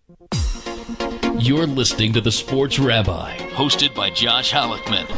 You're listening to The Sports Rabbi, hosted by Josh Halleckman.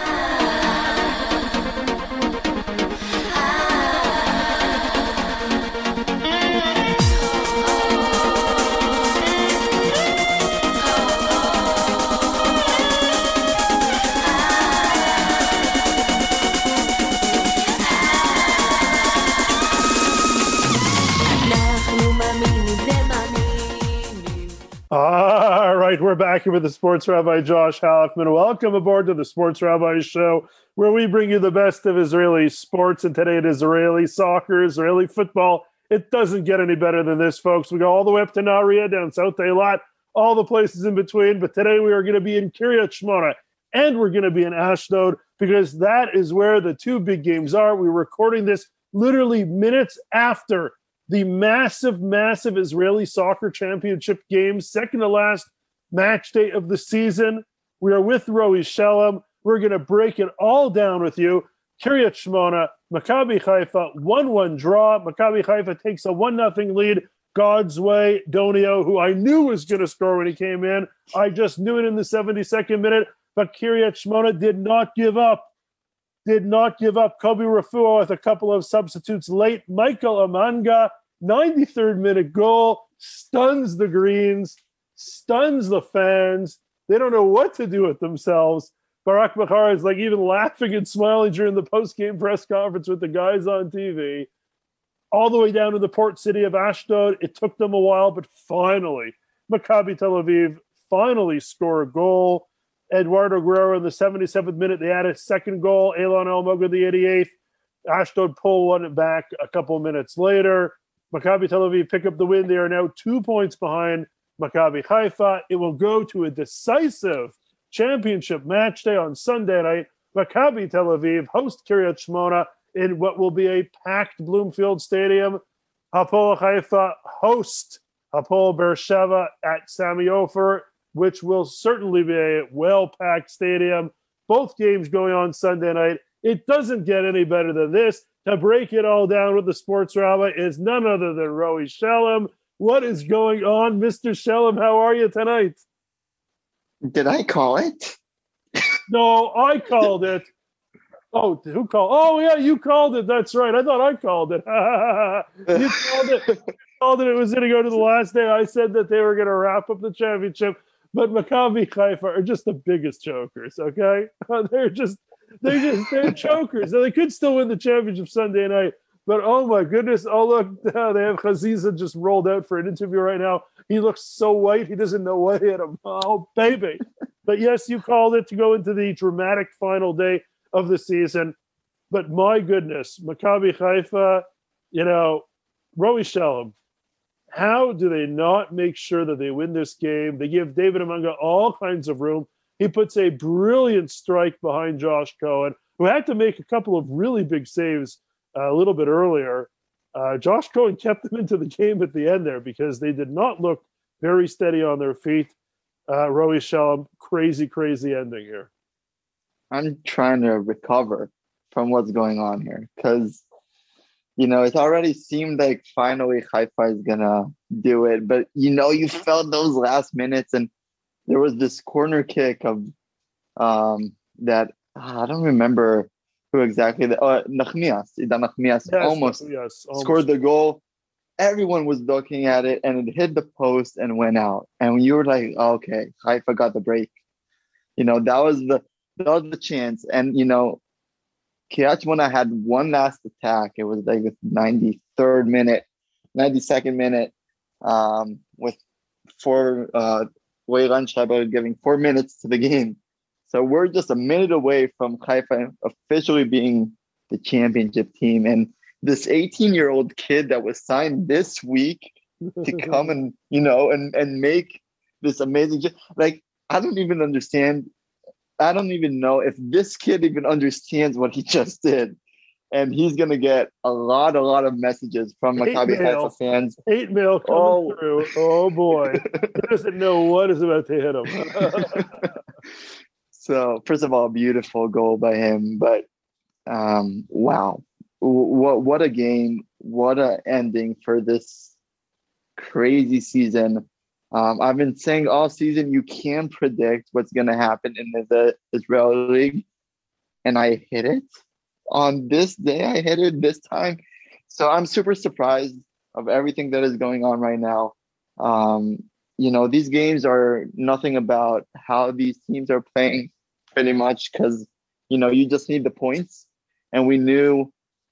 All right, we're back here with the Sports Rabbi Josh Halleckman. Welcome aboard to the Sports Rabbi Show, where we bring you the best of Israeli sports. And today it is Israeli soccer, Israeli football. It doesn't get any better than this, folks. We go all the way up to Nahariya, down South Eilat, all the places in between. But today we are going to be in Kiryat Shmona, and we're going to be in Ashdod, because that is where the two big games are. We're recording this literally minutes after the massive Israeli soccer championship game, second to last match day of the season. We are with Roei Shalom. We're going to break it all down with you. Kiryat Shmona, Maccabi Haifa, 1-1 draw. Maccabi Haifa takes a 1-0 lead. God's way, Donio, who I knew was going to score when he came in. I just knew it in the 72nd minute, but Kiryat Shmona did not give up. Kobe Refuah with a couple of substitutes late. Michael Amanga, 93rd minute goal, stuns the Greens, stuns the fans. They don't know what to do with themselves. Barak Bahar is like even laughing and smiling during the post-game press conference with the guys on TV. All the way down to the port city of Ashdod. It took them a while, but finally, Maccabi Tel Aviv finally score a goal. Eduardo Guerrero in the 77th minute, they add a second goal. Elon Elmoga, the 88th. Ashdod pull one back a couple minutes later. Maccabi Tel Aviv pick up the win. They are now 2 points behind Maccabi Haifa. It will go to a decisive championship match day on Sunday night. Maccabi Tel Aviv host Kiryat Shmona in what will be a packed Bloomfield Stadium. Hapoel Haifa host Hapoel Beersheva at Sami Ofer, which will certainly be a well-packed stadium. Both games going on Sunday night. It doesn't get any better than this. To break it all down with the Sports Rabbi is none other than Roei Shalom. What is going on, Mr. Shalom? How are you tonight? Did I call it? No, I called it. Oh, who called? Oh, yeah, you called it. That's right. I thought I called it. You called it. It was going to go to the last day. I said that they were going to wrap up the championship. But Maccabi Haifa are just the biggest chokers, okay? They're chokers. Now, they could still win the championship Sunday night, but oh my goodness. Oh, look, they have Chaziza just rolled out for an interview right now. He looks so white. He doesn't know what hit him. Oh, baby. But yes, you called it to go into the dramatic final day of the season. But my goodness, Maccabi Haifa, Roei Shalom. How do they not make sure that they win this game? They give David Amanga all kinds of room. He puts a brilliant strike behind Josh Cohen, who had to make a couple of really big saves a little bit earlier. Josh Cohen kept them into the game at the end there because they did not look very steady on their feet. Roei Shalom, crazy ending here. I'm trying to recover from what's going on here because it already seemed like finally Haifa is going to do it. But, you felt those last minutes, and there was this corner kick of that. I don't remember who exactly. Idan Nachmias almost scored the goal. Everyone was looking at it, and it hit the post and went out. And you were like, okay, Haifa got the break. That was the chance. And, Kiryat Shmona had one last attack. It was like the 92nd minute, with Weiran Shaiber giving 4 minutes to the game. So we're just a minute away from Haifa officially being the championship team. And this 18-year-old kid that was signed this week to come and, and make this amazing, I don't even understand. I don't even know if this kid even understands what he just did. And he's going to get a lot of messages from Maccabi Haifa fans. 8 mail coming through. Oh, boy. He doesn't know what is about to hit him. So, first of all, beautiful goal by him. But, wow. What a game. What a ending for this crazy season. I've been saying all season you can predict what's going to happen in the Israeli league, and I hit it. On this day, I hit it this time. So I'm super surprised of everything that is going on right now. These games are nothing about how these teams are playing pretty much because, you just need the points. And we knew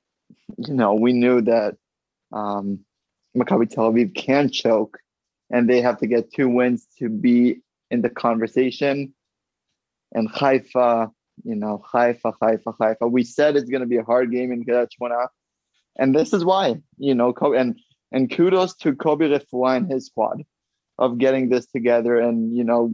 that Maccabi Tel Aviv can choke and they have to get 2 wins to be in the conversation. And Haifa, Haifa. We said it's going to be a hard game in Kiryat Shmona. And this is why, and kudos to Kobe Refuah and his squad of getting this together and,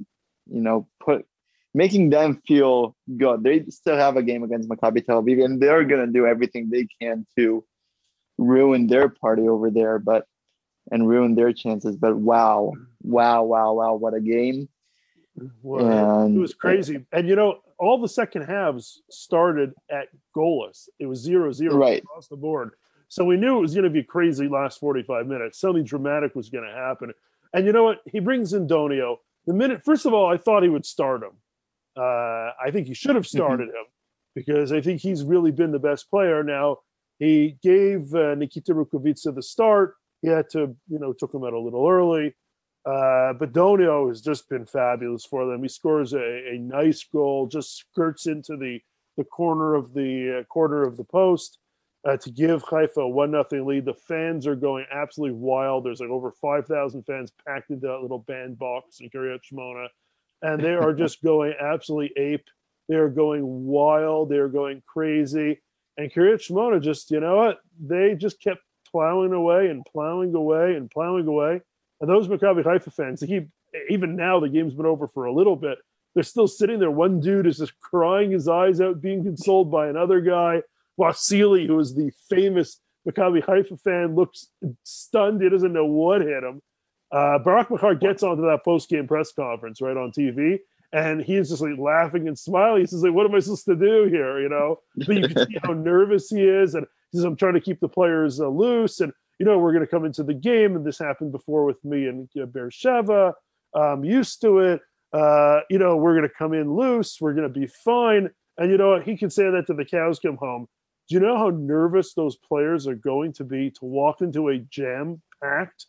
making them feel good. They still have a game against Maccabi Tel Aviv, and they're going to do everything they can to ruin their party over there, and ruin their chances. But wow, what a game. Well, it was crazy. And, all the second halves started at goalless. It was 0-0 right across the board. So we knew it was going to be crazy last 45 minutes. Something dramatic was going to happen. And you know what? He brings in Donio. First of all, I thought he would start him. I think he should have started him because I think he's really been the best player. Now, he gave Nikita Rukavica the start. He had to, took him out a little early. But Donio has just been fabulous for them. He scores a nice goal, just skirts into the corner of the post to give Haifa a 1-0 lead. The fans are going absolutely wild. There's like over 5,000 fans packed into that little bandbox in Kiryat Shmona, and they are just going absolutely ape. They are going wild. They are going crazy. And Kiryat Shmona just, they just kept plowing away and plowing away and plowing away. And those Maccabi Haifa fans, even now the game's been over for a little bit, they're still sitting there. One dude is just crying his eyes out, being consoled by another guy. Vasily, who is the famous Maccabi Haifa fan, looks stunned. He doesn't know what hit him. Barak Machar gets onto that post-game press conference right on TV, and he's just like laughing and smiling. He says, like, what am I supposed to do here, But you can see how nervous he is, and he says, I'm trying to keep the players loose, and we're going to come into the game, and this happened before with me and Beersheva. I'm used to it. We're going to come in loose. We're going to be fine. And you know what? He can say that to the cows come home. Do you know how nervous those players are going to be to walk into a jam-packed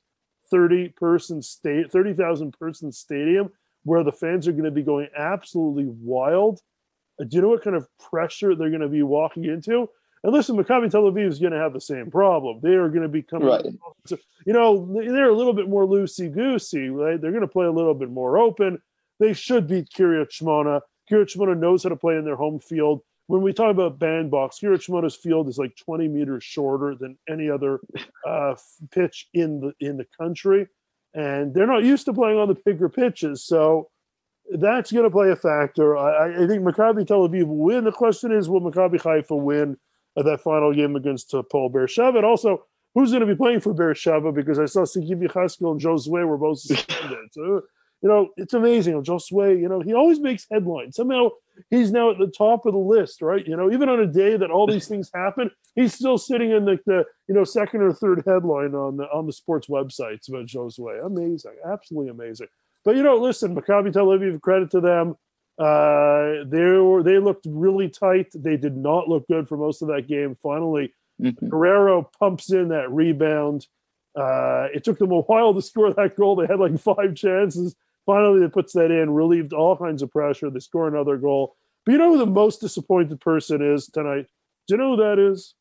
30,000 person stadium where the fans are going to be going absolutely wild? Do you know what kind of pressure they're going to be walking into? And listen, Maccabi Tel Aviv is going to have the same problem. They are going to be coming, right. They're a little bit more loosey-goosey, right? They're going to play a little bit more open. They should beat Kiryat Shmona. Kiryat Shmona knows how to play in their home field. When we talk about bandbox, Kiryat Shmona's field is like 20 meters shorter than any other pitch in the country. And they're not used to playing on the bigger pitches. So that's going to play a factor. I think Maccabi Tel Aviv will win. The question is, will Maccabi Haifa win that final game against Paul Beersheva? And also, who's going to be playing for Beersheva? Because I saw Sigiv Yechaskel and Josue were both suspended. So, it's amazing. Josue, he always makes headlines. Somehow he's now at the top of the list, right? Even on a day that all these things happen, he's still sitting in the second or third headline on the sports websites about Josue. Amazing. Absolutely amazing. But, listen, Maccabi Tel Aviv, credit to them. They looked really tight. They did not look good for most of that game. Finally, Guerrero pumps in that rebound. It took them a while to score that goal. They had like 5 chances. Finally, they puts that in, relieved all kinds of pressure. They score another goal. But you know who the most disappointed person is tonight? Do you know who that is?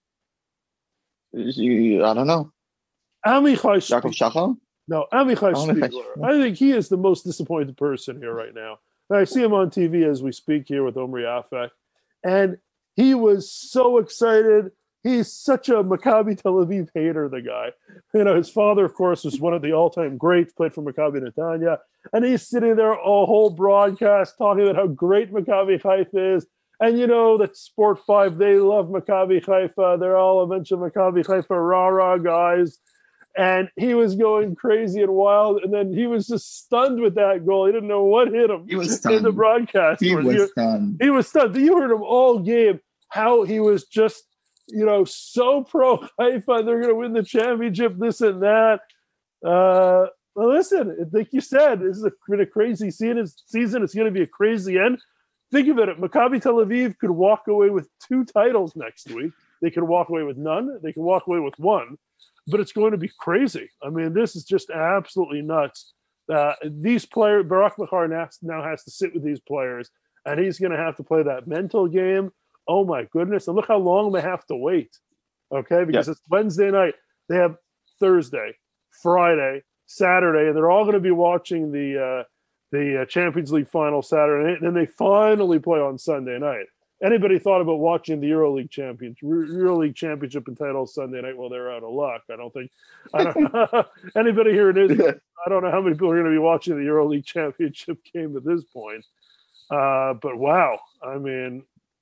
I don't know. Amichai Jacob Shachar? No, Amichai Spiegler. I think he is the most disappointed person here right now. I see him on TV as we speak here with Omri Afek. And he was so excited. He's such a Maccabi Tel Aviv hater, the guy. His father, of course, was one of the all-time greats, played for Maccabi Netanya. And he's sitting there a whole broadcast talking about how great Maccabi Haifa is. And that Sport 5, they love Maccabi Haifa. They're all a bunch of Maccabi Haifa rah-rah guys. And he was going crazy and wild. And then he was just stunned with that goal. He didn't know what hit him. He was stunned. In the broadcast. He was stunned. He was stunned. You heard him all game, how he was just, so pro Haifa. They're going to win the championship, this and that. Well, listen, like you said, this has been a crazy season. It's going to be a crazy end. Think of it. Maccabi Tel Aviv could walk away with 2 titles next week. They could walk away with none. They could walk away with 1. But it's going to be crazy. I mean, this is just absolutely nuts. These players, Barak Machar now has to sit with these players, and he's going to have to play that mental game. Oh, my goodness. And look how long they have to wait, okay? Because It's Wednesday night. They have Thursday, Friday, Saturday, and they're all going to be watching the Champions League final Saturday night, and then they finally play on Sunday night. Anybody thought about watching the EuroLeague Championship and title Sunday night? Well, they're out of luck. I don't anybody here in Israel. I don't know how many people are going to be watching the EuroLeague Championship game at this point. But wow, I mean,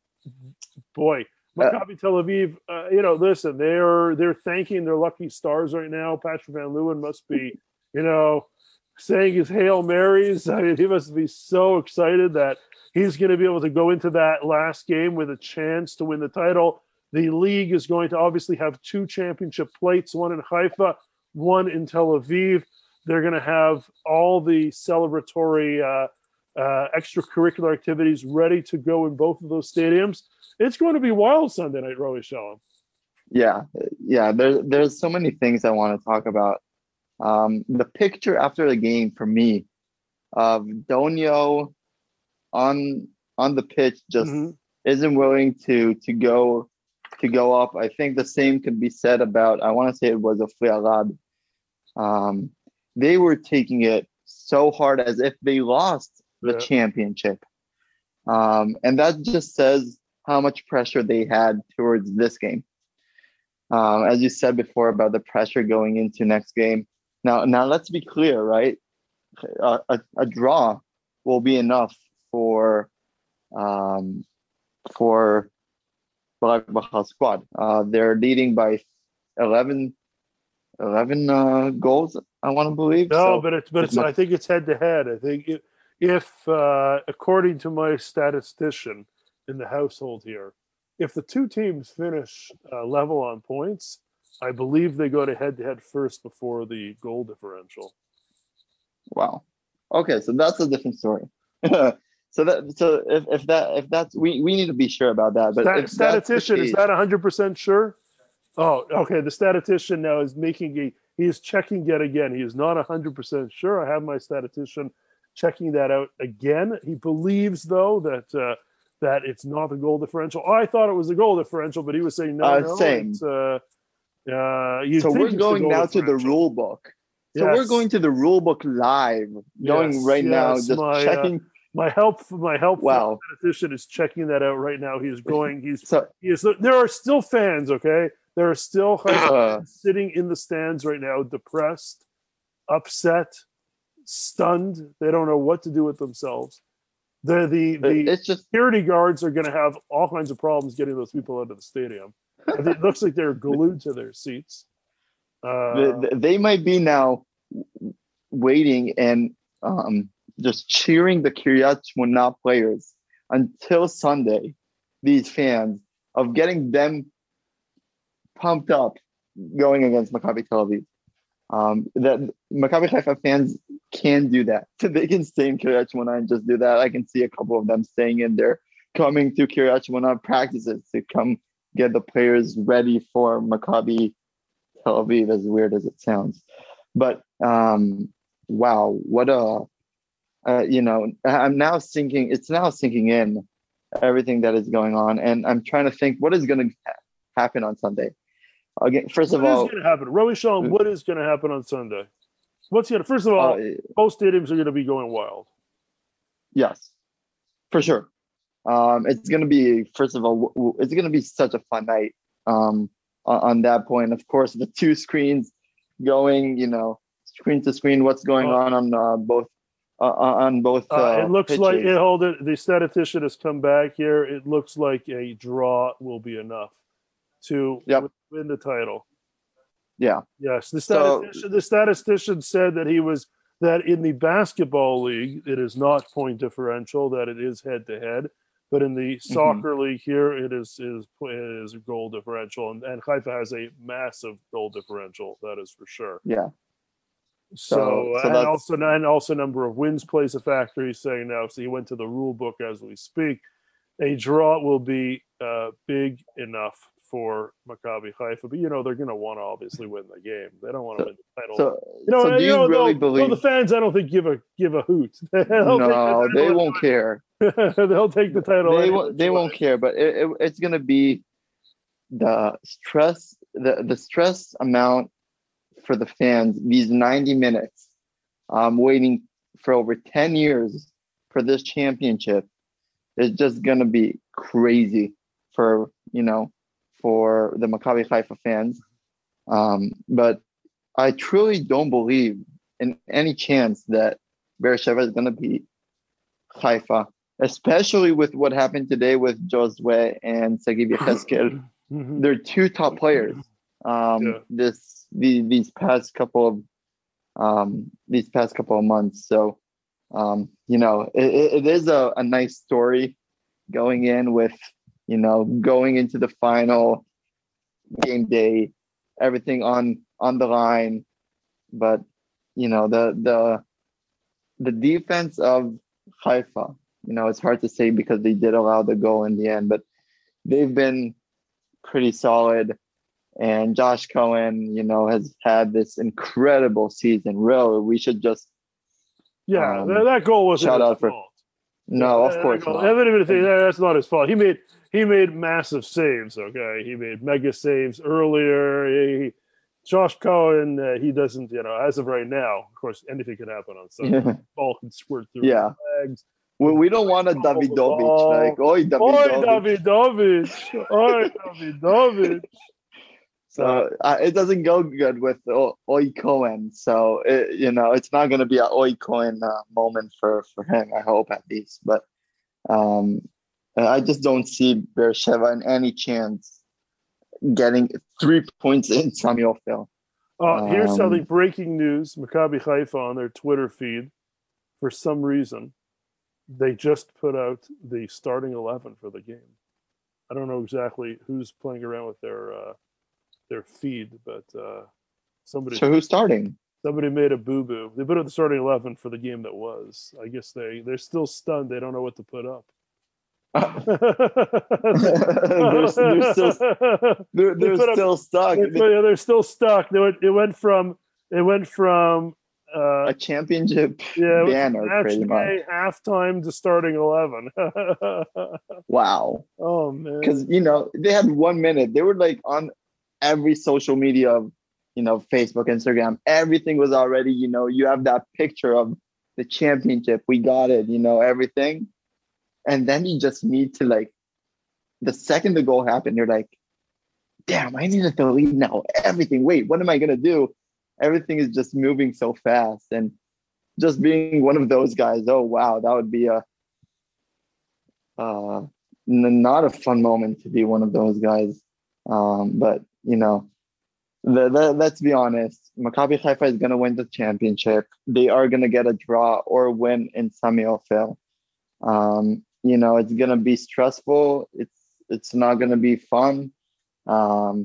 boy, Maccabi Tel Aviv. Listen, they're thanking their lucky stars right now. Patrick Van Leeuwen must be, saying his Hail Marys. I mean, he must be so excited that he's going to be able to go into that last game with a chance to win the title. The league is going to obviously have 2 championship plates, one in Haifa, one in Tel Aviv. They're going to have all the celebratory extracurricular activities ready to go in both of those stadiums. It's going to be wild Sunday night, Roy Shalom. Yeah. There's so many things I want to talk about. The picture after the game for me of Donio on the pitch just isn't willing to go up. I think the same could be said about, I want to say it was a Arad. They were taking it so hard as if they lost the championship. And that just says how much pressure they had towards this game. As you said before about the pressure going into next game. Now let's be clear, right? A draw will be enough for Barak Machar's squad. They're leading by 11 goals, I want to believe. No, so, I think it's head to head. I think if according to my statistician in the household here, if the 2 teams finish level on points, I believe they go to head first before the goal differential. Wow. Okay, so that's a different story. If that's we need to be sure about that. But statistician, is that 100% sure? Oh, okay. The statistician now is he is checking yet again. He is not 100% sure. I have my statistician checking that out again. He believes though that it's not the goal differential. I thought it was the goal differential, but he was saying no. Same. So we're going now to the rule book. So we're going to the rule book live. Now, just checking. My helpful statistician is checking that out right now. There are still fans, okay? There are still sitting in the stands right now, depressed, upset, stunned. They don't know what to do with themselves. The security guards are going to have all kinds of problems getting those people out of the stadium. It looks like they're glued to their seats. They might be now waiting and just cheering the Kiryat Shmona players until Sunday, these fans, of getting them pumped up going against Maccabi Tel Aviv. That Maccabi Haifa fans can do that. They can stay in Kiryat Shmona and just do that. I can see a couple of them staying in there, coming to Kiryat Shmona practices to come get the players ready for Maccabi Tel Aviv, as weird as it sounds. But wow, what I'm now sinking. It's now sinking in everything that is going on, and I'm trying to think what is going to happen on Sunday. Again, first of all, what is going to happen? Roy Shalom, what is going to happen on Sunday? First of all, both stadiums are going to be going wild. Yes, for sure. It's going to be, first of all, it's going to be such a fun night. On that point, of course, the 2 screens going, screen to screen. What's going on both? It looks pitches. Like the statistician has come back here. It looks like a draw will be enough to win the title. Yeah. Yes. The statistician said that in the basketball league it is not point differential, that it is head to head, but in the soccer league here it is goal differential, and Haifa has a massive goal differential. That is for sure. Yeah. So, So and also number of wins plays a factor. He's saying now. So he went to the rule book as we speak. A draw will be big enough for Maccabi Haifa, but they're going to want to obviously win the game. They don't want to win the title. So do you really believe? The fans, I don't think give a hoot. No, they won't care. They'll take the title. They won't care. But it's going to be the stress, the stress amount for the fans. These 90 minutes, waiting for over 10 years for this championship. It's just going to be crazy for the Maccabi Haifa fans. But I truly don't believe in any chance that Beersheva is going to beat Haifa, especially with what happened today with Josue and Sagiv Yecheskel. They're two top players. These past couple of months. So it is a nice story going in with, going into the final game day, everything on the line. But, the defense of Haifa, it's hard to say because they did allow the goal in the end, but they've been pretty solid. And Josh Cohen, has had this incredible season. Really, we should just that goal wasn't his fault. No, of course not. That's not his fault. He made massive saves. Okay, he made mega saves earlier. Josh Cohen, he doesn't. As of right now, of course, anything can happen on Sunday. Ball can squirt through his legs. We don't want a Davidovich like Davidovich. So it doesn't go good with Oi Cohen. So it's not going to be an Oi Cohen moment for him. I hope at least, but I just don't see Beersheva in any chance getting 3 points in Samuel Phil. Here's something breaking news: Maccabi Haifa on their Twitter feed, for some reason, they just put out the starting 11 for the game. I don't know exactly who's playing around with their feed, but somebody. So who's starting? Somebody made a boo-boo. They put up the starting 11 for the game that was. I guess they're still stunned. They don't know what to put up. They're still stuck. They're still stuck. It went from a championship banner, pretty much. Halftime to starting 11. Wow. Oh man. Because they had 1 minute. They were like on every social media of Facebook, Instagram. Everything was already. You have that picture of the championship. We got it. Everything. And then you just need to the second the goal happened, you're like, damn, I needed to lead now. Everything. Wait, what am I gonna do? Everything is just moving so fast, and just being one of those guys. Oh wow, that would be not a fun moment to be one of those guys. But let's be honest. Maccabi Haifa is gonna win the championship. They are gonna get a draw or win in Samuel Phil. It's gonna be stressful. It's not gonna be fun. I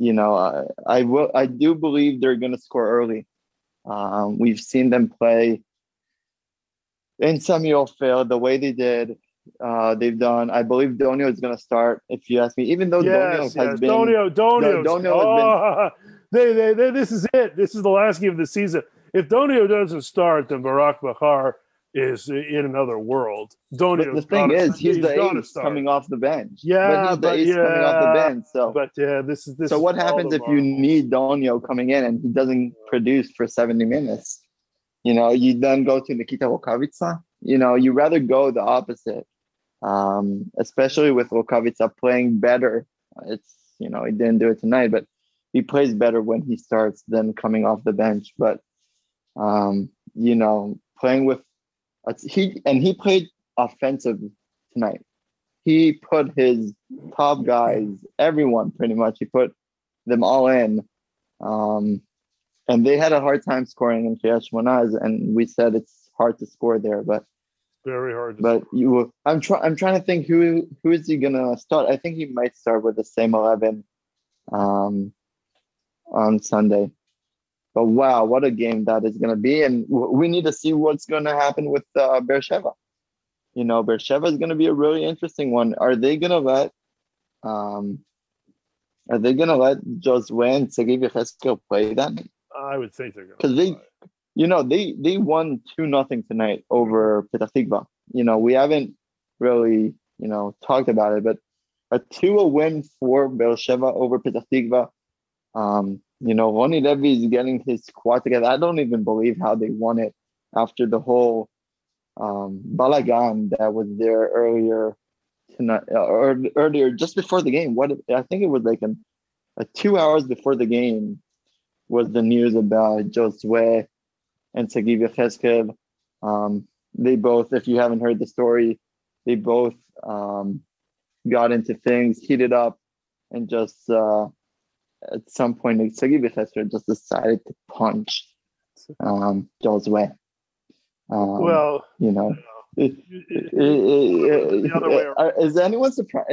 do believe they're gonna score early. We've seen them play in Samuel Phil the way they did. They've done. I believe Donio is gonna start. If you ask me, even though Donio has been Donio. This is it. This is the last game of the season. If Donio doesn't start, then Barak Bahar is in another world. Donio. The thing is, he's the ace coming off the bench. Yeah, but he's the ace coming off the bench. So, this is. So what happens if you need Donio coming in and he doesn't produce for 70 minutes? You then go to Nikita Rukavitsa. You rather go the opposite, especially with Rukavitsa playing better. It's he didn't do it tonight, but he plays better when he starts than coming off the bench. But playing with he played offensive tonight. He put his top guys, everyone pretty much. He put them all in, and they had a hard time scoring in Kiryat Shmona, and we said it's hard to score there, but very hard. But I'm trying to think who is he gonna start. I think he might start with the same 11 on Sunday. But wow, what a game that is going to be. And we need to see what's going to happen with Beersheva. Beersheva is going to be a really interesting one. Um, are they going to let Josue and Sergei Yechezkel play then? I would think they're going Because they won 2-0 tonight over Petah Tikva. We haven't really, talked about it, but a 2-0 win for Beersheva over Petah Tikva. Roni Levy is getting his squad together. I don't even believe how they won it after the whole balagan that was there earlier tonight, or earlier just before the game. I think it was like 2 hours before the game was the news about Josue and Sergei Yechezkel. They both, if you haven't heard the story, they both got into things, heated up, and just at some point, Sergei Yechezkel just decided to punch Josue. well, the other way around. Is anyone surprised?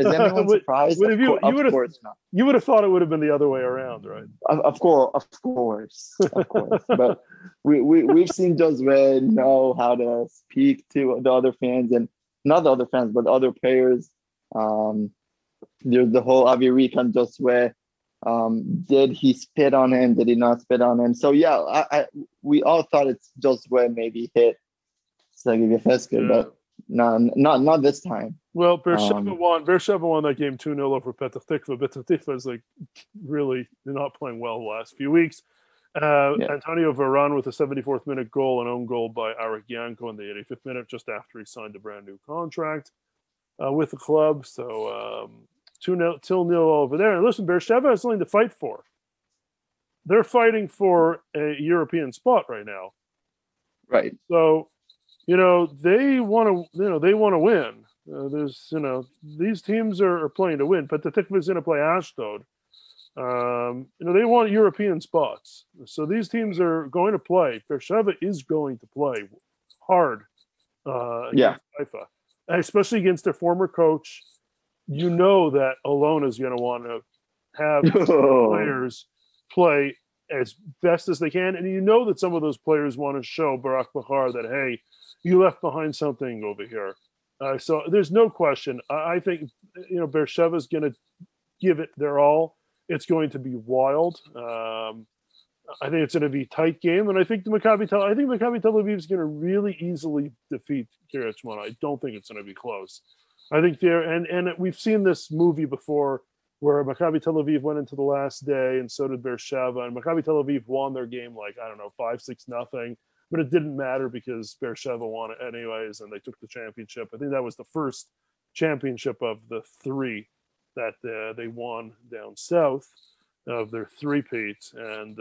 Of course not. You would have thought it would have been the other way around, right? Of course. But we've seen Josue know how to speak to the other fans, and not the other fans, but other players. There's the whole Avirik on Josue. Did he spit on him? Did he not spit on him? So yeah, we all thought it's Josue maybe hit Sergei Yechezkel, but not this time. Well, Beersheva won that game 2-0 over Petah Tikva. Petah Tikva is really not playing well the last few weeks. Antonio Varane with a 74th minute goal, an own goal by Arik Yanko in the 85th minute, just after he signed a brand new contract with the club. So 2-0 over there. And listen, Beersheva has something to fight for. They're fighting for a European spot right now. Right. So, they want to win. These teams are playing to win. But the Tikva is going to play Ashdod. They want European spots. So these teams are going to play. Beersheva is going to play hard against Haifa, especially against their former coach. That Alona is going to want to have players play as best as they can. And that some of those players want to show Barak Bahar that, hey, you left behind something over here. So there's no question. I think, Beersheva is going to give it their all. It's going to be wild. I think it's going to be a tight game. And I think Maccabi Tel Aviv is going to really easily defeat Kiryat Shmona. I don't think it's going to be close. I think and we've seen this movie before where Maccabi Tel Aviv went into the last day, and so did Beersheva. And Maccabi Tel Aviv won their game 5-6-0. But it didn't matter because Beersheva won it anyways, and they took the championship. I think that was the first championship of the three that they won down south of their three-peats. And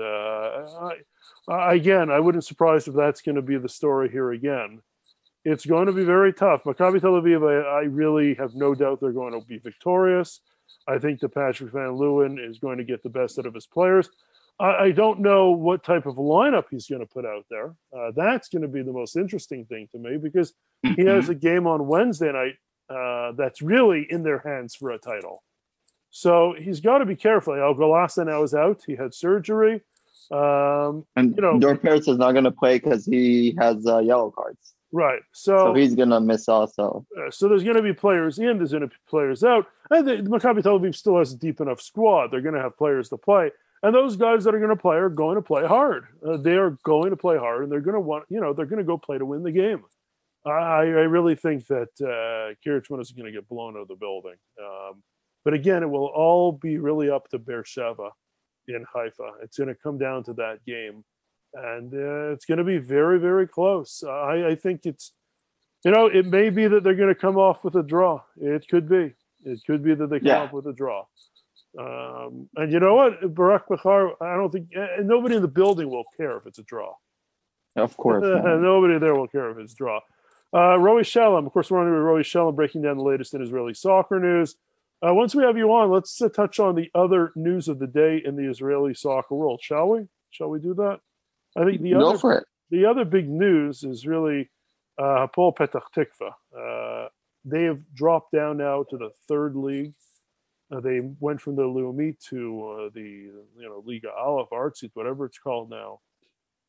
I wouldn't be surprised if that's going to be the story here again. It's going to be very tough. Maccabi Tel Aviv, I really have no doubt they're going to be victorious. I think that Patrick Van Leeuwen is going to get the best out of his players. I don't know what type of lineup he's going to put out there. That's going to be the most interesting thing to me because he has a game on Wednesday night that's really in their hands for a title. So he's got to be careful. El Galassa now is out. He had surgery. And Dor Peretz is not going to play because he has yellow cards. Right. So he's going to miss also. So there's going to be players in, there's going to be players out. And Maccabi Tel Aviv still has a deep enough squad. They're going to have players to play. And those guys that are going to play are going to play hard. They are going to play hard, and they're going to want, they're going to go play to win the game. I really think that Kiryat Shmona is going to get blown out of the building. But again, it will all be really up to Beersheva in Haifa. It's going to come down to that game. And it's going to be very, very close. I think it's, it may be that they're going to come off with a draw. It could be. It could be that they come up with a draw. And you know what? Barak Bahar, I don't think, nobody in the building will care if it's a draw. Of course. Nobody there will care if it's a draw. Roy Shalom, of course, we're on with Roy Shalom breaking down the latest in Israeli soccer news. Once we have you on, let's touch on the other news of the day in the Israeli soccer world, shall we? Shall we do that? I think the other big news is really Hapoel Petah Tikva. They have dropped down now to the third league. They went from the Leumit to the Liga Aleph, Artsy, whatever it's called now.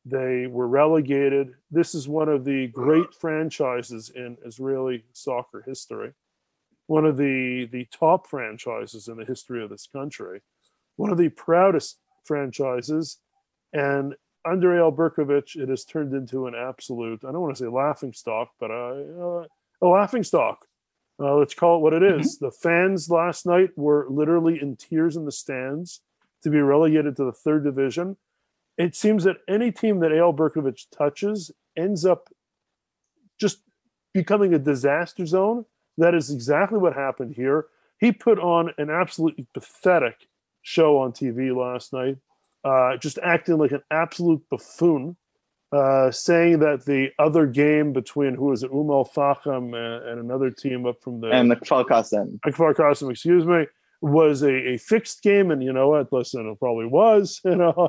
They were relegated. This is one of the great franchises in Israeli soccer history, one of the top franchises in the history of this country, one of the proudest franchises. And under Eyal Berkovic, it has turned into an absolute, I don't want to say laughing stock, but a laughing stock. Let's call it what it is. Mm-hmm. The fans last night were literally in tears in the stands to be relegated to the third division. It seems that any team that Eyal Berkovic touches ends up just becoming a disaster zone. That is exactly what happened here. He put on an absolutely pathetic show on TV last night, just acting like an absolute buffoon, saying that the other game between, who was it, Al-Fahim and another team up from the... And Kfar Qasim, excuse me, was a fixed game. And you know what? Listen, it probably was.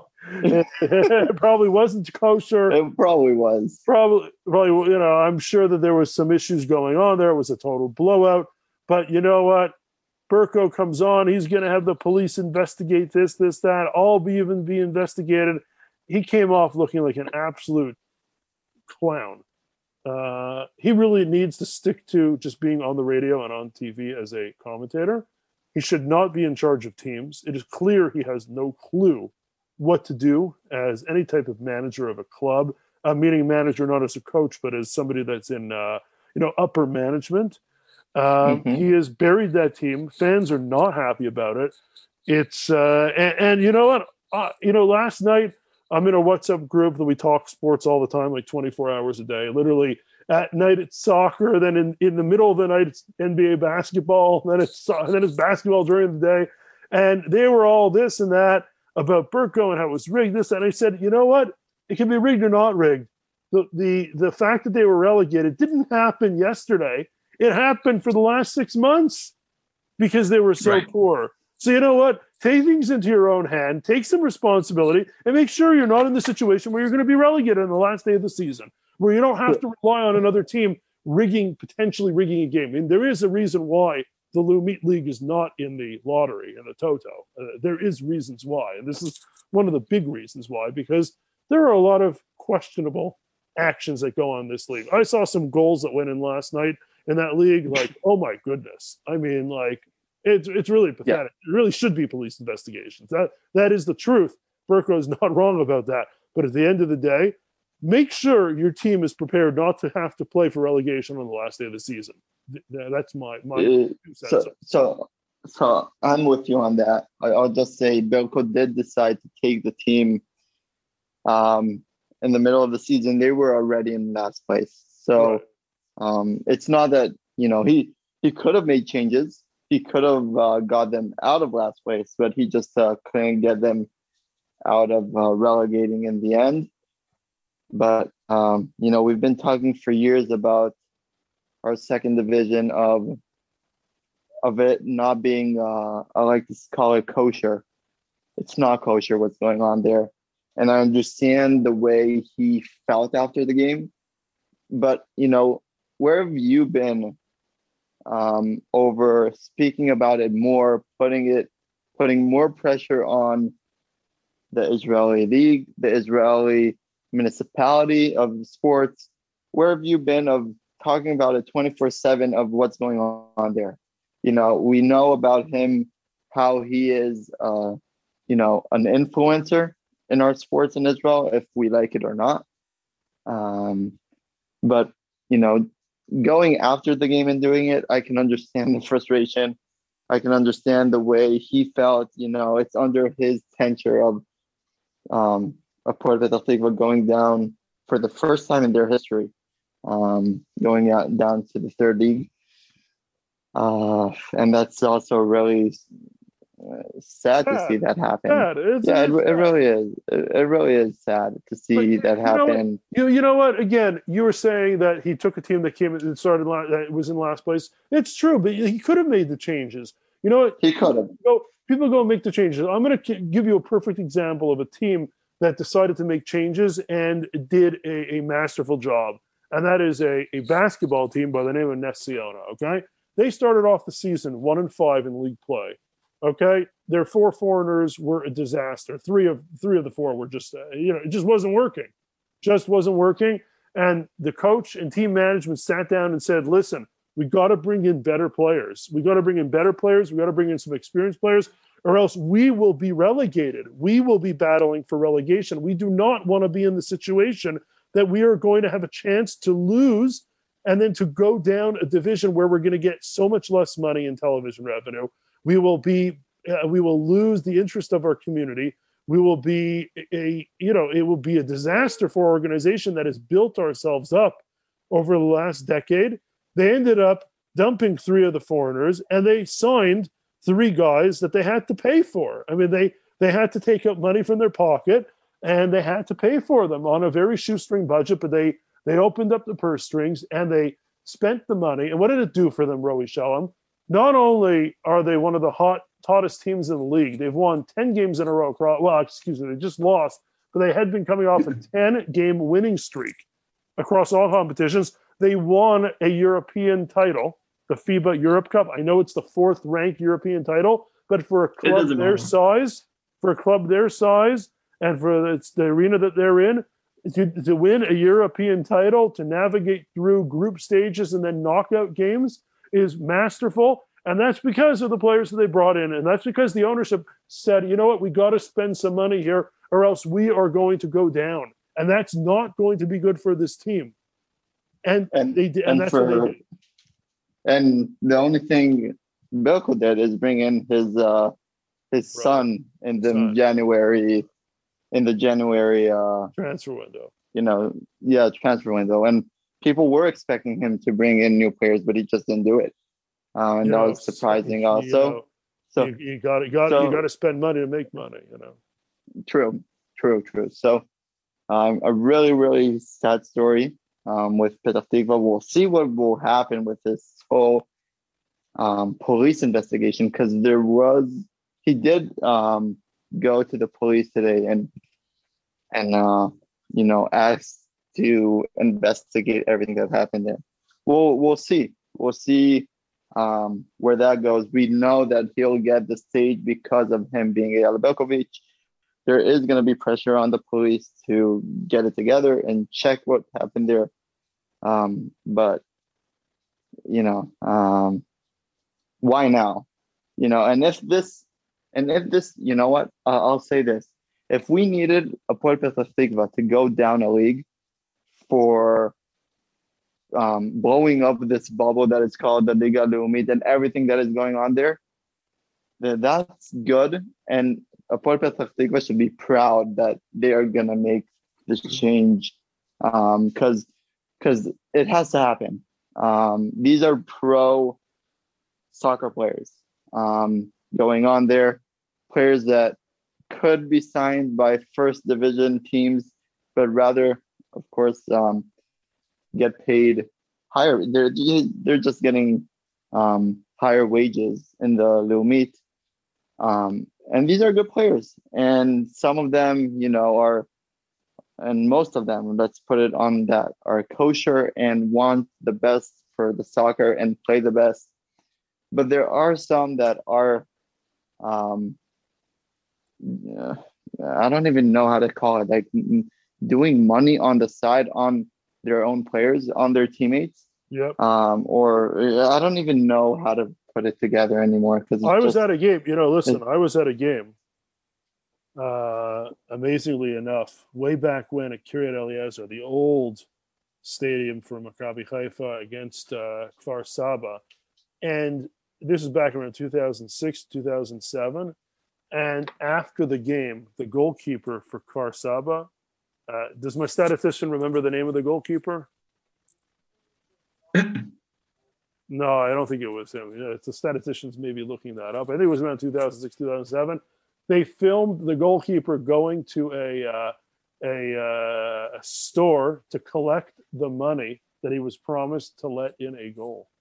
It probably wasn't kosher. It probably was. Probably, I'm sure that there was some issues going on there. It was a total blowout. But you know what? Berko comes on. He's going to have the police investigate this, that, all be investigated. He came off looking like an absolute clown. He really needs to stick to just being on the radio and on TV as a commentator. He should not be in charge of teams. It is clear he has no clue what to do as any type of manager of a club, meaning manager not as a coach, but as somebody that's in upper management. He has buried that team. Fans are not happy about it. It's and you know what? Last night I'm in a WhatsApp group that we talk sports all the time, like 24 hours a day. Literally at night it's soccer, then in the middle of the night it's NBA basketball, then it's basketball during the day, and they were all this and that about Berko and how it was rigged, this, and I said, you know what? It can be rigged or not rigged. The fact that they were relegated didn't happen yesterday. It happened for the last 6 months because they were so poor. So you know what? Take things into your own hand, take some responsibility, and make sure you're not in the situation where you're going to be relegated on the last day of the season, where you don't have to rely on another team potentially rigging a game. I mean, there is a reason why the Lumit League is not in the lottery and the Toto. There is reasons why, and this is one of the big reasons why, because there are a lot of questionable actions that go on in this league. I saw some goals that went in last night in that league, like, oh my goodness. I mean, like, it's really pathetic. Yeah. It really should be police investigations. That is the truth. Berko is not wrong about that. But at the end of the day, make sure your team is prepared not to have to play for relegation on the last day of the season. That's my So I'm with you on that. I'll just say Berko did decide to take the team in the middle of the season. They were already in last place. So it's not that, he could have made changes. He could have got them out of last place, but he just couldn't get them out of relegating in the end. But, we've been talking for years about our second division of it not being, I like to call it kosher. It's not kosher what's going on there. And I understand the way he felt after the game. But, where have you been over speaking about it more, putting more pressure on the Israeli league, the Israeli municipality of sports? Where have you been of talking about it 24/7 of what's going on there? We know about him, how he is, an influencer in our sports in Israel, if we like it or not. But, going after the game and doing it, I can understand the frustration. I can understand the way he felt. It's under his tenure of a Port Petah Tikva going down for the first time in their history, going down to the third league. And that's also really sad to see that happen. It really is. It really is sad to see that happen. You know what? Again, you were saying that he took a team that came and started that was in last place. It's true, but he could have made the changes. You know what? He could have. People go and make the changes. I'm going to give you a perfect example of a team that decided to make changes and did a masterful job, and that is a basketball team by the name of Ness Ziona. Okay, they started off the season 1-5 in league play. Okay, their 4 foreigners were a disaster. Three of the 4 were just, it just wasn't working. just wasn't working. And the coach and team management sat down and said, listen, we got to bring in better players. We got to bring in better players. We got to bring in some experienced players, or else we will be relegated. We will be battling for relegation. We do not want to be in the situation that we are going to have a chance to lose and then to go down a division where we're going to get so much less money in television revenue. We will lose the interest of our community. We will be it will be a disaster for our organization that has built ourselves up over the last decade. They ended up dumping 3 of the foreigners, and they signed 3 guys that they had to pay for. I mean, they had to take out money from their pocket, and they had to pay for them on a very shoestring budget, but they opened up the purse strings, and they spent the money. And what did it do for them, Roey Shalom? Not only are they one of the hottest teams in the league, they've won 10 games in a row. Well, excuse me, they just lost, but they had been coming off a 10-game winning streak across all competitions. They won a European title, the FIBA Europe Cup. I know it's the 4th ranked European title, but for a club their size, and for the arena that they're in, to win a European title, to navigate through group stages and then knockout games is masterful. And that's because of the players that they brought in. And that's because the ownership said, you know what, we got to spend some money here or else we are going to go down. And that's not going to be good for this team. And they did, and that's what they did. And the only thing Belko did is bring in his son in the January transfer window. Transfer window. And people were expecting him to bring in new players, but he just didn't do it. And that was surprising also. So you got to spend money to make money, True. So a really, really sad story with Petah Tikva. We'll see what will happen with this whole police investigation, because he did go to the police today and asked to investigate everything that happened there. We'll see. We'll see where that goes. We know that he'll get the stage because of him being Eyal Belkovic. There is going to be pressure on the police to get it together and check what happened there. But why now? And if this, I'll say this: if we needed Hapoel Petah Tikva to go down a league for blowing up this bubble that is called the Liga Leumit and everything that is going on there, then that's good. And Hapoel Petah Tikva should be proud that they are gonna make this change, because it has to happen. These are pro soccer players going on there, players that could be signed by first division teams, but rather, of course, get paid higher. They're just getting higher wages in the Leumit. And these are good players. And some of them, and most of them, let's put it on that, are kosher and want the best for the soccer and play the best. But there are some that are, I don't even know how to call it, like doing money on the side on their own players, on their teammates. Yep. Or I don't even know how to put it together anymore. Because I was at a game. I was at a game. Amazingly enough, way back when at Kiryat Eliezer, the old stadium for Maccabi Haifa against Kfar Saba, and this is back around 2006, 2007. And after the game, the goalkeeper for Kfar Saba, does my statistician remember the name of the goalkeeper? No, I don't think it was him. It's the statisticians maybe looking that up. I think it was around 2006, 2007. They filmed the goalkeeper going to a store to collect the money that he was promised to let in a goal.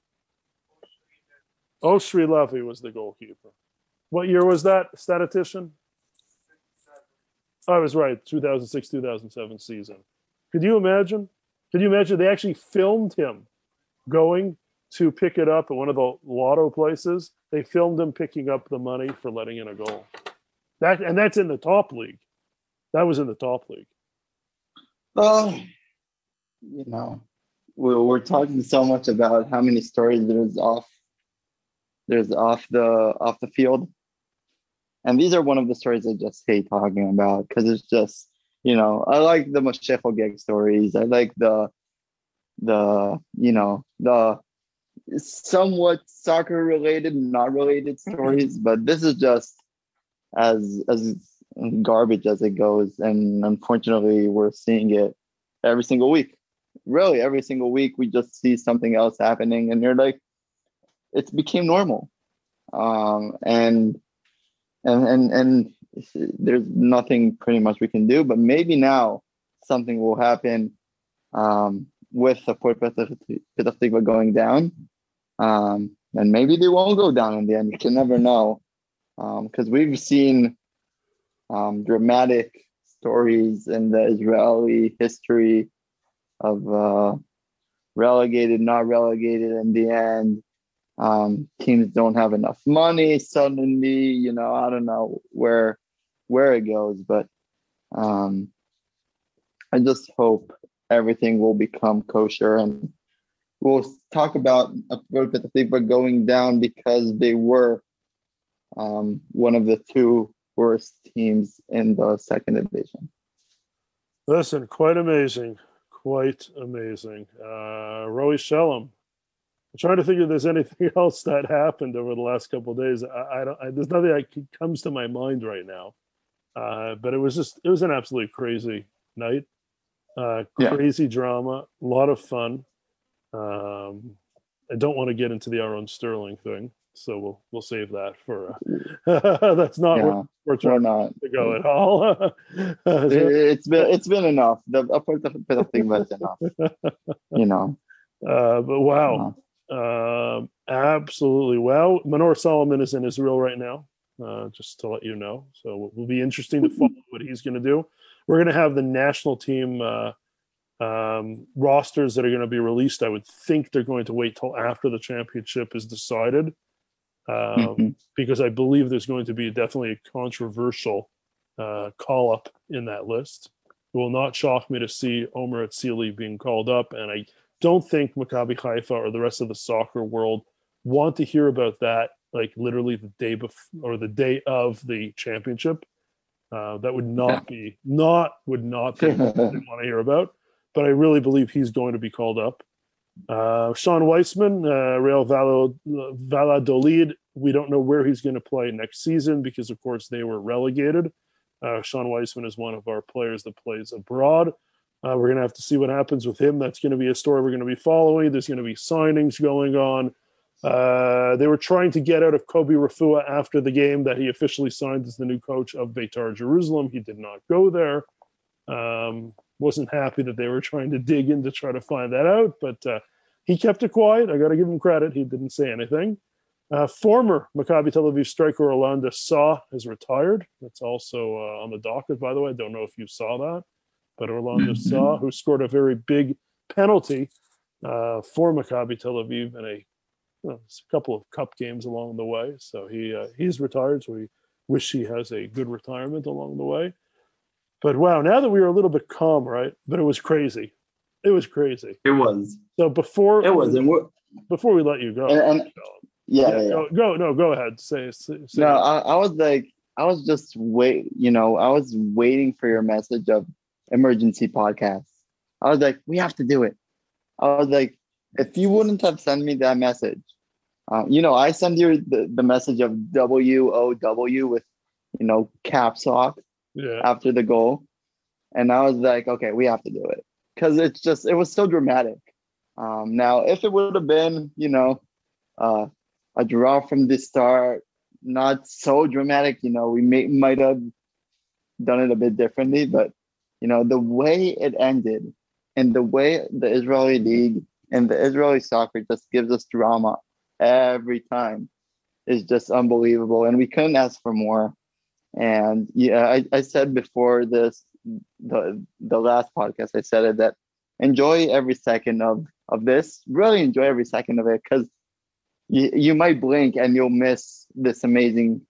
Oshri Levy was the goalkeeper. What year was that, statistician? I was right, 2006, 2007 season. Could you imagine? They actually filmed him going to pick it up at one of the lotto places. They filmed him picking up the money for letting in a goal. That's in the top league. That was in the top league. Oh, we're talking so much about how many stories there's off the field, and these are one of the stories I just hate talking about because it's just I like the Moshe gig stories. I like the somewhat soccer related, not related stories, but this is just as garbage as it goes, and unfortunately, we're seeing it every single week. Really, every single week, we just see something else happening, and you're like, it's became normal, and and there's nothing pretty much we can do. But maybe now something will happen with the Port Petah Tikva going down. And maybe they won't go down in the end. You can never know. Because we've seen dramatic stories in the Israeli history of relegated, not relegated in the end. Teams don't have enough money suddenly. I don't know where it goes, but I just hope everything will become kosher, and we'll talk about Petah Tikva going down because they were one of the two worst teams in the second division. Listen, quite amazing. Quite amazing. Roy Shalom. I'm trying to think if there's anything else that happened over the last couple of days. There's nothing that comes to my mind right now. But it was an absolutely crazy night. Crazy drama, a lot of fun. I don't want to get into the Aaron Sterling thing, so we'll save that for. That's not where we're trying to go at all. It's been enough. The Petah Tikva is enough. But wow, absolutely wow. Manor Solomon is in Israel right now, just to let you know. So it will be interesting to follow what he's going to do. We're going to have the national team rosters that are going to be released. I would think they're going to wait till after the championship is decided, because I believe there's going to be definitely a controversial call up in that list. It will not shock me to see Omer Atzili being called up, and I don't think Maccabi Haifa or the rest of the soccer world want to hear about that like literally the day before or the day of the championship. That would not be what they want to hear about. But I really believe he's going to be called up. Sean Weissman, Real Valladolid. We don't know where he's going to play next season because, of course, they were relegated. Sean Weissman is one of our players that plays abroad. We're going to have to see what happens with him. That's going to be a story we're going to be following. There's going to be signings going on. They were trying to get out of Kobe Rafua after the game that he officially signed as the new coach of Beitar Jerusalem. He did not go there. Wasn't happy that they were trying to dig in to try to find that out, but he kept it quiet. I got to give him credit. He didn't say anything. Former Maccabi Tel Aviv striker Orlando Saw has retired. That's also on the docket, by the way. I don't know if you saw that, but Orlando Saw, who scored a very big penalty for Maccabi Tel Aviv in a couple of cup games along the way. So he's retired, so we wish he has a good retirement along the way. But wow, now that we were a little bit calm, right? But it was crazy. It was crazy. It was. So before we let you go, go ahead. Say no, I was just I was waiting for your message of emergency podcast. I was like, we have to do it. I was like, if you wouldn't have sent me that message, I send you the message of WOW with caps lock after the goal, and I was like, okay, we have to do it because it was so dramatic. Now, if it would have been a draw from the start, not so dramatic, we might have done it a bit differently, but the way it ended and the way the Israeli league and the Israeli soccer just gives us drama every time is just unbelievable. And we couldn't ask for more. And I said before the last podcast, I said it, that enjoy every second of this, really enjoy every second of it, because you might blink and you'll miss this amazing,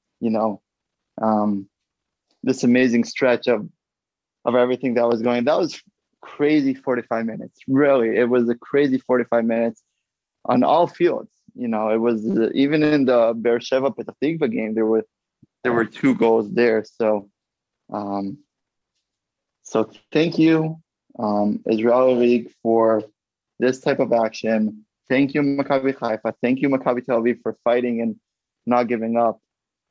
this amazing stretch of everything that was going. That was crazy 45 minutes. Really, it was a crazy 45 minutes on all fields. It was even in the Beersheva Petah Tikva game, there were two goals there. Um, so thank you, Israeli League, for this type of action. Thank you, Maccabi Haifa. Thank you, Maccabi Tel Aviv, for fighting and not giving up.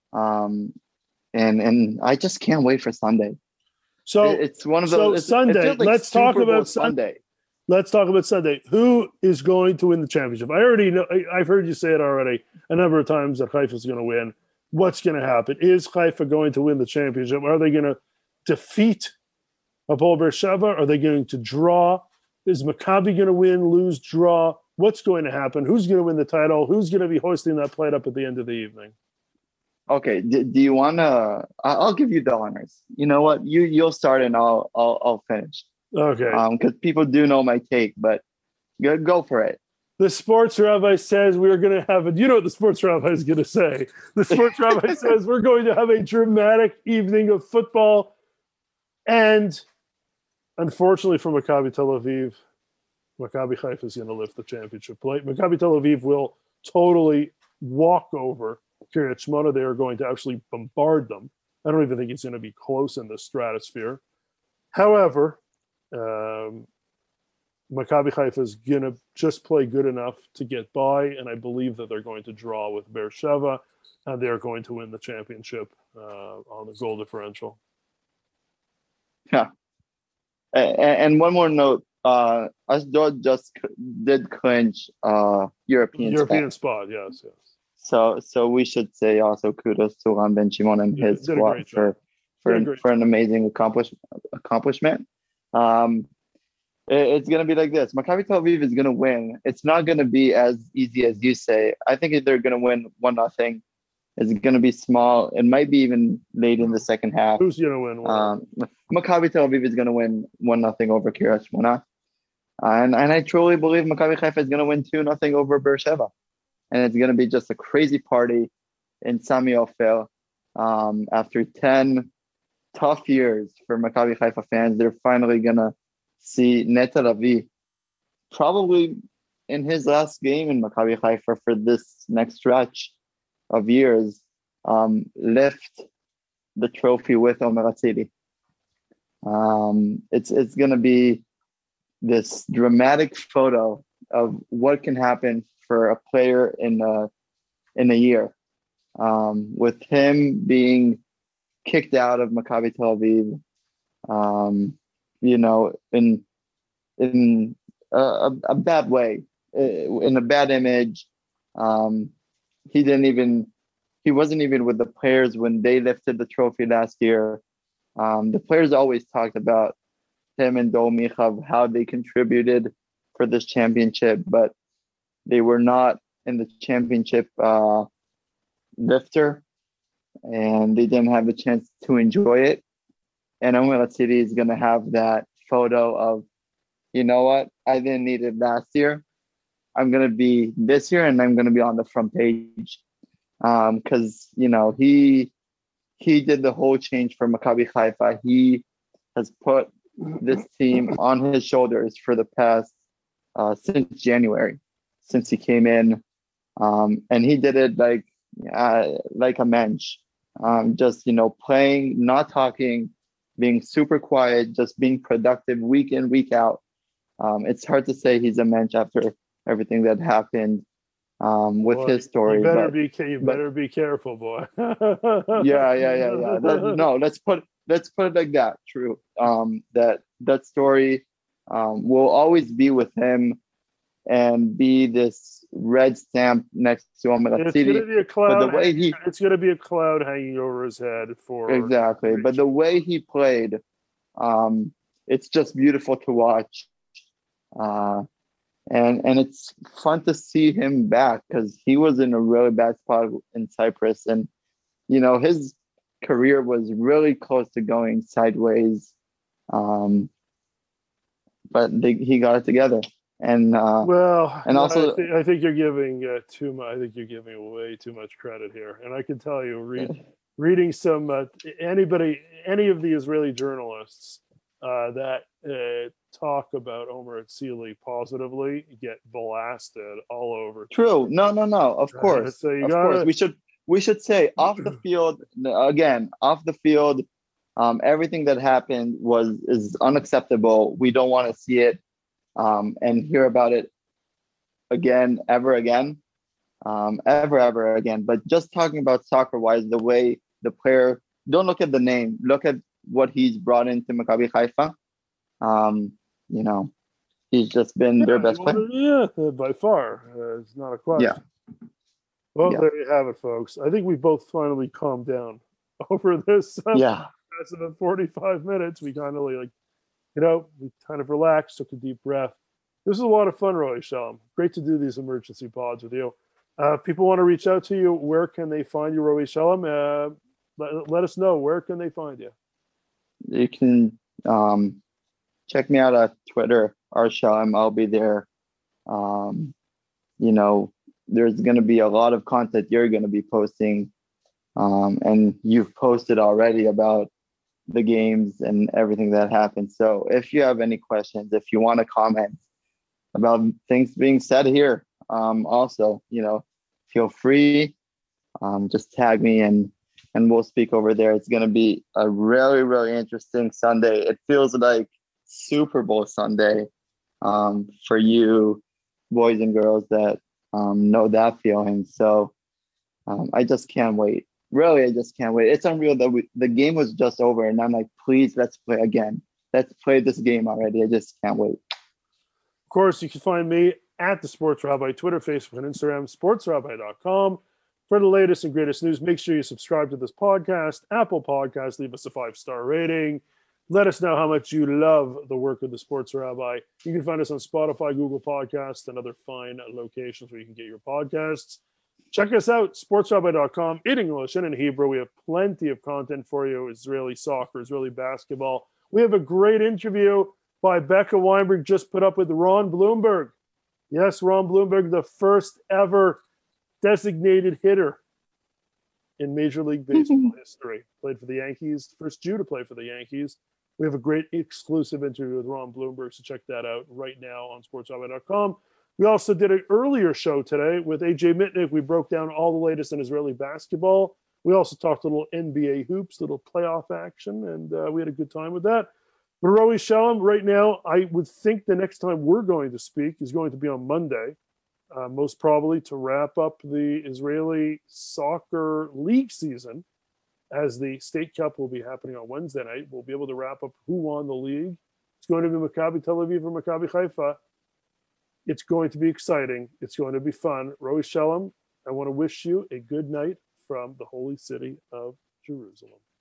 And I just can't wait for Sunday. So it's one of those. Sunday. Like let's talk about Sunday. Let's talk about Sunday. Who is going to win the championship? I already know. I've heard you say it already a number of times that Haifa is going to win. What's going to happen? Is Haifa going to win the championship? Are they going to defeat Hapoel Beersheva? Are they going to draw? Is Maccabi going to win, lose, draw? What's going to happen? Who's going to win the title? Who's going to be hosting that plate up at the end of the evening? Okay. Do you want to? I'll give you the honors. You know what? You'll start and I'll finish. Okay. Because people do know my take, but go for it. The sports rabbi says we're going to have it. You know what the sports rabbi is going to say. The sports rabbi says we're going to have a dramatic evening of football. And unfortunately for Maccabi Tel Aviv, Maccabi Haifa is going to lift the championship plate. Maccabi Tel Aviv will totally walk over Kiryat Shmona. They are going to actually bombard them. I don't even think it's going to be close in the stratosphere. However, Maccabi Haifa is going to just play good enough to get by, and I believe that they're going to draw with Beersheva, and they're going to win the championship on the goal differential. Yeah. And one more note, Ashdod just did clinch European spot. Yes. So we should say also kudos to Ran Ben Shimon and his squad for an amazing accomplishment. It's going to be like this. Maccabi Tel Aviv is going to win. It's not going to be as easy as you say. I think they're going to win 1-0. It's going to be small. It might be even late in the second half. Who's going to win? Maccabi Tel Aviv is going to win 1-0 over Kiryat Shmona. And I truly believe Maccabi Haifa is going to win 2-0 over Beersheva. And it's going to be just a crazy party in Sami Ofer. After 10 tough years for Maccabi Haifa fans, they're finally going to see Neta Ravi probably in his last game in Maccabi Haifa for this next stretch of years, lift the trophy with Omer Atzili. It's going to be this dramatic photo of what can happen for a player in a year, with him being kicked out of Maccabi Tel Aviv, in a bad way, in a bad image. He wasn't even with the players when they lifted the trophy last year. The players always talked about him and Dol Michav, how they contributed for this championship, but they were not in the championship lifter, and they didn't have the chance to enjoy it. And Omer Atzili is going to have that photo of, you know what, I didn't need it last year. I'm going to be this year, and I'm going to be on the front page. Because, he did the whole change for Maccabi Haifa. He has put this team on his shoulders for the past, since January, since he came in. And he did it like a mensch. Just, playing, not talking, being super quiet, just being productive week in, week out. It's hard to say he's a mensch after everything that happened with his story. You better be careful, boy. Yeah. Let's put it like that. True. That story will always be with him and be this red stamp next to Omer Atzili. It's going to be a cloud. It's going to be a cloud hanging over his head for exactly. But the way he played, it's just beautiful to watch. And it's fun to see him back because he was in a really bad spot in Cyprus, and his career was really close to going sideways. But he got it together, and also I think you're giving too much. I think you're giving way too much credit here, and I can tell you, reading some any of the Israeli journalists that talk about Omer Atzili positively, you get blasted all over. True. No. Of course. So you Of course. gotta. We should say off the field again. Off the field, everything that happened is unacceptable. We don't want to see it and hear about it again, ever again, ever again. But just talking about soccer wise, the way the player, don't look at the name, look at what he's brought into Maccabi Haifa. You know, he's just been their best player. Yeah, by far. It's not a question. Yeah. Well, Yeah. there you have it, folks. I think we both finally calmed down over this. Yeah. That's about 45 minutes. We kind of like, we kind of relaxed, took a deep breath. This is a lot of fun, Roy Shalom. Great to do these emergency pods with you. People want to reach out to you. Where can they find you, Roy Shalom? Let us know. Where can they find you? You can check me out at Twitter, Arshalom. I'll be there. There's going to be a lot of content you're going to be posting. And you've posted already about the games and everything that happened. So if you have any questions, if you want to comment about things being said here, also, feel free. Just tag me and we'll speak over there. It's going to be a really, really interesting Sunday. It feels like Super Bowl Sunday for you boys and girls that know that feeling. So I just can't wait. Really, I just can't wait. It's unreal that the game was just over and I'm like, please, let's play again. Let's play this game already. I just can't wait. Of course, you can find me at the Sports Rabbi, Twitter, Facebook, and Instagram, sportsrabbi.com. For the latest and greatest news, make sure you subscribe to this podcast, Apple Podcasts, leave us a 5-star rating. Let us know how much you love the work of the Sports Rabbi. You can find us on Spotify, Google Podcasts, and other fine locations where you can get your podcasts. Check us out, sportsrabbi.com, in English and in Hebrew. We have plenty of content for you, Israeli soccer, Israeli basketball. We have a great interview by Becca Weinberg just put up with Ron Blomberg. Yes, Ron Blomberg, the first ever designated hitter in Major League Baseball history. Played for the Yankees, first Jew to play for the Yankees. We have a great exclusive interview with Ron Blomberg, so check that out right now on sportsrabbi.com. We also did an earlier show today with AJ Mitnick. We broke down all the latest in Israeli basketball. We also talked a little NBA hoops, little playoff action, and we had a good time with that. But Roy Shalom, right now, I would think the next time we're going to speak is going to be on Monday, most probably to wrap up the Israeli soccer league season, as the State Cup will be happening on Wednesday night. We'll be able to wrap up who won the league. It's going to be Maccabi Tel Aviv or Maccabi Haifa. It's going to be exciting. It's going to be fun. Roy Shalom, I want to wish you a good night from the holy city of Jerusalem.